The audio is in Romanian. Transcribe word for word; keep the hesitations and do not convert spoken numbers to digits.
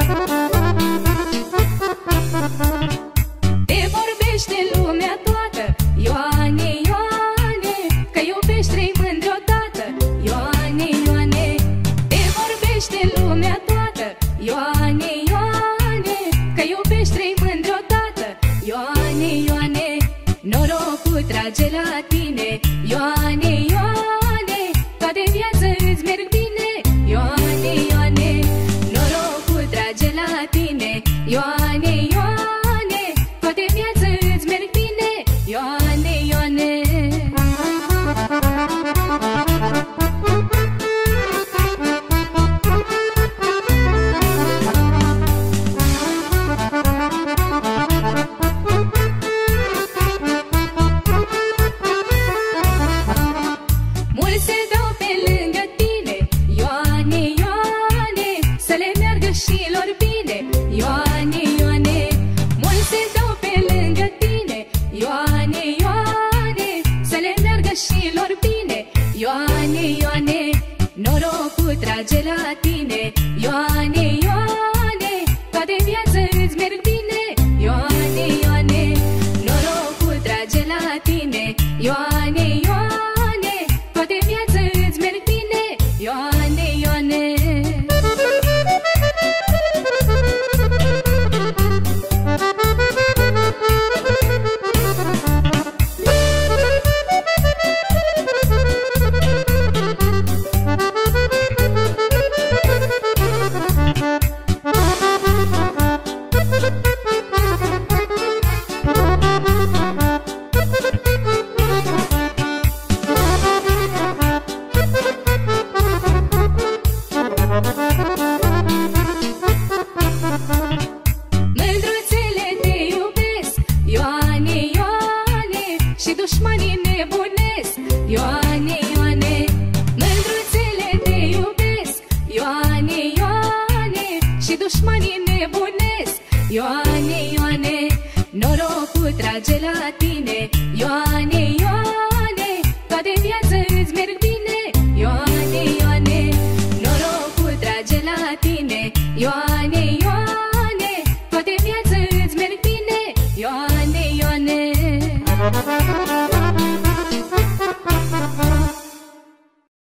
Te vorbește lumea toată, Ioane, Ioane, că iubești trei mândri odată, Ioane, Ioane. Te vorbește lumea toată, Ioane, Ioane, că iubești trei mândri odată, Ioane, Ioane. Norocul trage la tine, Ioane, Ioane, toate viață îți merg bine, Ioane, Ioane. Norocul trage la tine, Ioane, Ioane, toate viață îți merg bine, Ioane, Ioane. Mulți se dau pe lângă tine, Ioane, Ioane, să le meargă și lor bine, Ioane, Ioane. Mulți se dau pe lângă tine, Ioane, Ioane, să le meargă și lor bine, Ioane, Ioane. Norocul trage la tine, Ioane, Ioane, toate viață îți merg bine, Ioane, Ioane. Norocul trage la tine, Ioane, Ioane, toate viață îți merg bine, Ioane, Ioane. Mândruțele te iubesc, Ioane, Ioane, și dușmanii nebunesc, Ioane, Ioane. Mândruțele te iubesc, Ioane, Ioane, și dușmanii nebunesc, Ioane, Ioane. Norocul trage la tine, Ioane, Ioane, toate viață îți merg bine, Ioane, Ioane. Norocul trage la tine, Ioane, Ioane, toate viață îți merg bine, Ioane, Ioane.